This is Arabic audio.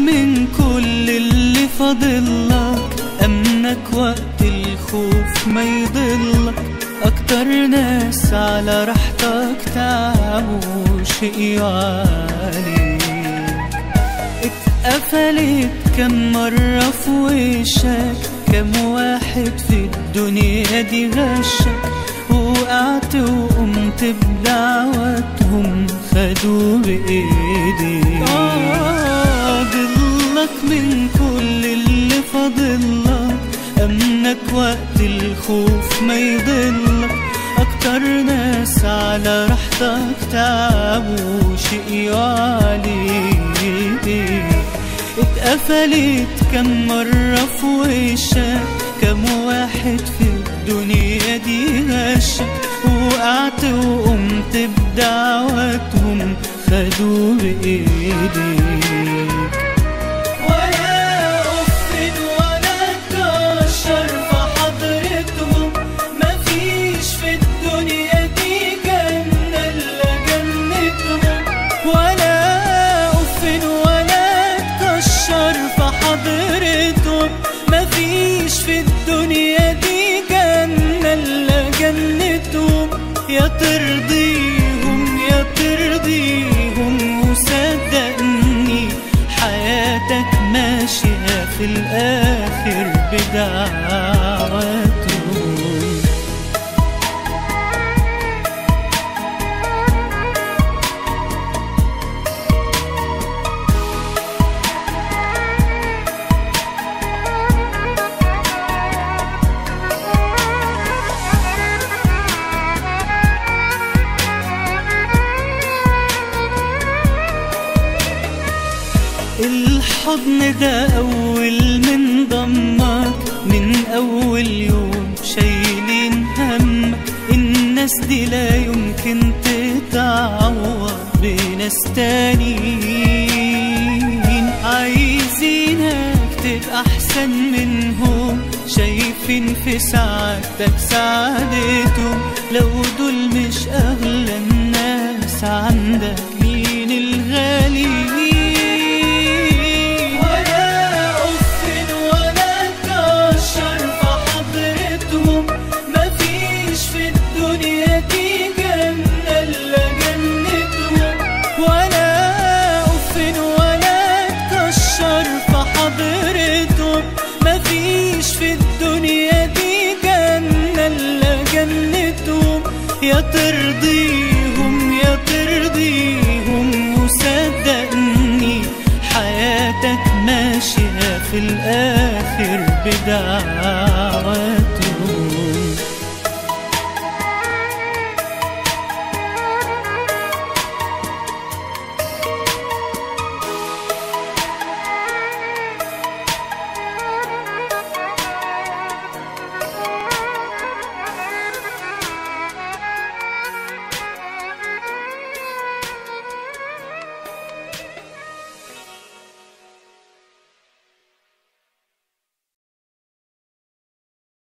من كل اللي فاضلك، أمنك وقت الخوف ما يضلك. أكتر ناس على راحتك تعبوا شقيوا عليك. اتقفلت كم مرة في وشك، كم واحد في الدنيا دي غشك. وقعت وقمت بدعوتهم خدوا بإيديك. ضلك من كل اللي فاضلك، أمنك وقت الخوف ما يضلك. أكتر ناس على راحتك تعبوا شقيوا عليك. اتقفلت كم مرة في وشك، كم واحد في الدنيا دي غشك. وقعت وقمت بدعوتهم خدوا بإيديك. مفيش في الدنيا دي جنة إلا جنتهم. يا ترضيهم يا ترضيهم، وصدقني حياتك ماشية في الآخر بدعواتهم. الحضن ده أول من ضمك، من أول يوم شايلين همك. الناس دي لا يمكن تتعوض بناس تانيين. عايزينك تبقى أحسن منهم، شايفين في سعادتك سعادتهم. لو دول مش أغلى الناس عندك، مين الغالي؟ مفيش في الدنيا دي جنة إلا جنتهم. يا ترضيهم يا ترضيهم، وصدقني حياتك ماشية في الآخر بدعواتهم.